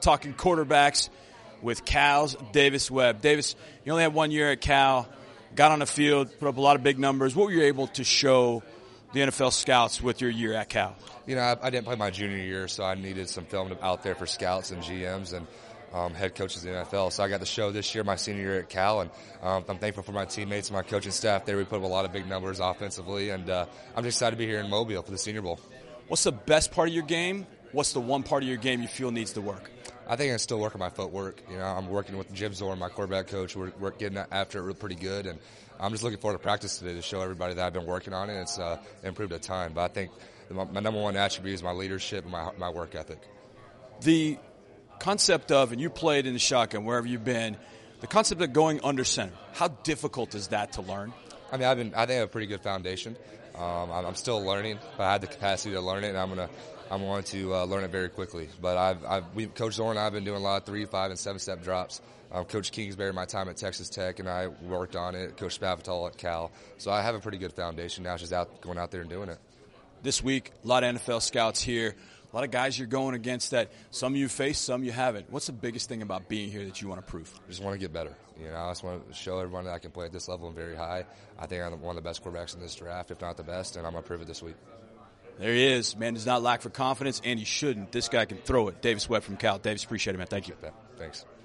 Talking quarterbacks with Cal's Davis Webb. Davis, you only had 1 year at Cal, got on the field, put up a lot of big numbers. What were you able to show the NFL scouts with your year at Cal? You know, I didn't play my junior year, so I needed some film out there for scouts and GMs and head coaches in the NFL. So I got to show this year, my senior year at Cal, and I'm thankful for my teammates and my coaching staff there. We put up a lot of big numbers offensively, and I'm just excited to be here in Mobile for the Senior Bowl. What's the best part of your game? What's the one part of your game you feel needs to work? I think I still work on my footwork. You know, I'm working with Jim Zorn, my quarterback coach. We're getting after it pretty good, and I'm just looking forward to practice today to show everybody that I've been working on it. It's improved a ton, but I think my number one attribute is my leadership and my work ethic. The concept of, and you played in the shotgun wherever you've been, the concept of going under center, how difficult is that to learn? I mean, I think I have a pretty good foundation. I'm still learning, but I have the capacity to learn it, and I'm going to learn it very quickly. But Coach Zorn and I have been doing a lot of 3, 5, and 7-step drops. Coach Kingsbury, my time at Texas Tech, and I worked on it. Coach Spavital at Cal. So I have a pretty good foundation now, just going out there and doing it. This week, a lot of NFL scouts here. A lot of guys you're going against that some you faced, some you haven't. What's the biggest thing about being here that you want to prove? I just want to get better. You know, I just want to show everyone that I can play at this level and very high. I think I'm one of the best quarterbacks in this draft, if not the best, and I'm going to prove it this week. There he is. Man does not lack for confidence, and he shouldn't. This guy can throw it. Davis Webb from Cal. Davis, appreciate it, man. Thank you. Thanks.